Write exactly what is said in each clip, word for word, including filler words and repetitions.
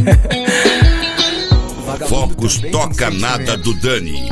Focus Toca Nada do Dani.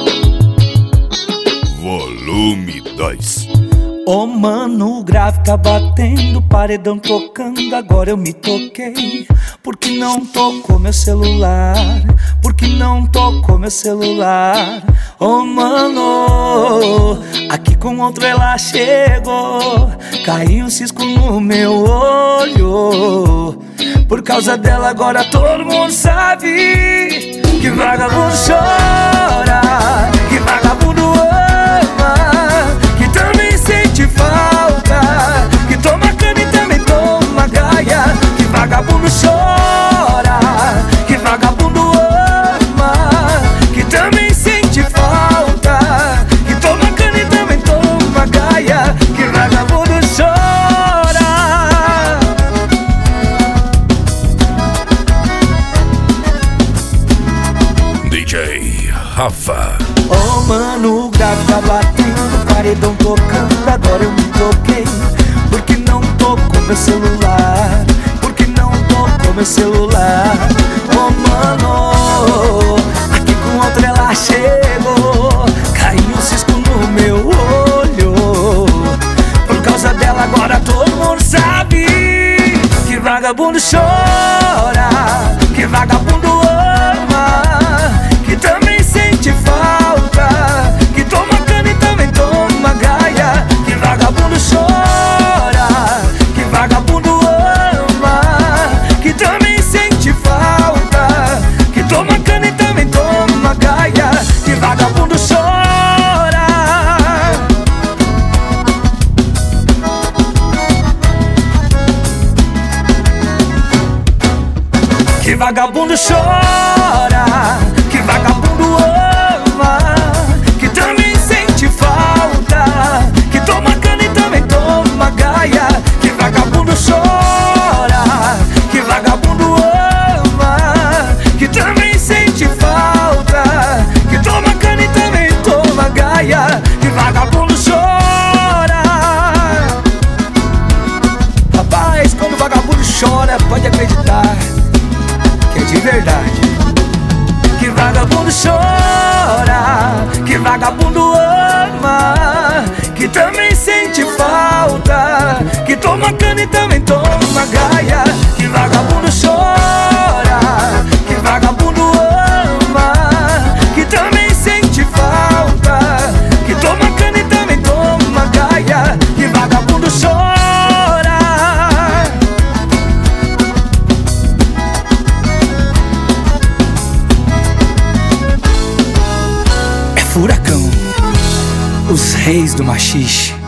Volume dois. Ô oh, mano, o grave tá batendo, paredão tocando, agora eu me toquei. Porque não tocou meu celular? Porque não tocou meu celular? Ô oh, mano, aqui com outro ela chegou, caiu um cisco no meu olho. Por causa dela agora todo mundo sabe que vagabundo chora, que vagabundo ama, que também sente falta, que toma cana e também toma gaia. Que vagabundo chora, que vagabundo ama, que também sente falta, que toma cana e também toma gaia. Que vagabundo chora. D J Rafa. Oh mano, o grave tá batendo, paredão tocando, agora eu me toquei. Porque não tocou meu celular? Porque não tocou meu celular? Oh mano, aqui com outra ela chegou, caiu um cisco no meu olho. Por causa dela agora todo mundo sabe que vagabundo chora, que vagabundo ama, que também sente falta, que toma cana e também toma gaia. Que vagabundo chora, que vagabundo ama, que também sente falta, que toma cana e também toma gaia. Que vagabundo chora. Que vagabundo chora, que vagabundo ama, que também sente falta, que toma cana e também toma gaia. Que vagabundo chora, que vagabundo ama, que também sente falta, que toma cana e também toma gaia. Que vagabundo chora. Rapaz, quando o vagabundo chora, pode acreditar que é de verdade. Que vagabundo chora, que vagabundo ama, que também sente falta, que toma cana e também toma gaia. Que vagabundo chora, que vagabundo ama, que também sente falta, que toma cana e também toma gaia. Que vagabundo chora. Furacão, os reis do machixe.